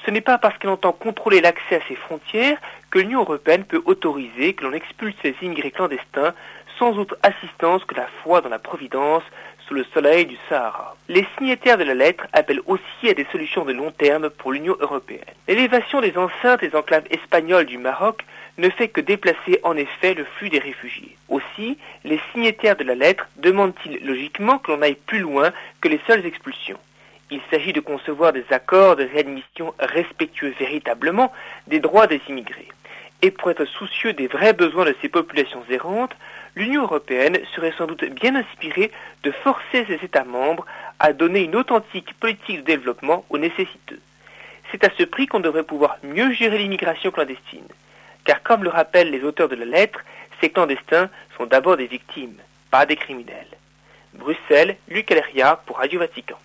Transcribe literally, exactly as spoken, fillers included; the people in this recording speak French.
Ce n'est pas parce qu'elle entend contrôler l'accès à ses frontières que l'Union européenne peut autoriser que l'on expulse ces immigrés clandestins sans autre assistance que la foi dans la providence sous le soleil du Sahara. Les signataires de la lettre appellent aussi à des solutions de long terme pour l'Union européenne. L'élévation des enceintes des enclaves espagnoles du Maroc ne fait que déplacer en effet le flux des réfugiés. Aussi, les signataires de la lettre demandent-ils logiquement que l'on aille plus loin que les seules expulsions. Il s'agit de concevoir des accords de réadmission respectueux véritablement des droits des immigrés. Et pour être soucieux des vrais besoins de ces populations errantes, l'Union européenne serait sans doute bien inspirée de forcer ses États membres à donner une authentique politique de développement aux nécessiteux. C'est à ce prix qu'on devrait pouvoir mieux gérer l'immigration clandestine. Car comme le rappellent les auteurs de la lettre, ces clandestins sont d'abord des victimes, pas des criminels. Bruxelles, Luc Aleria pour Radio Vatican.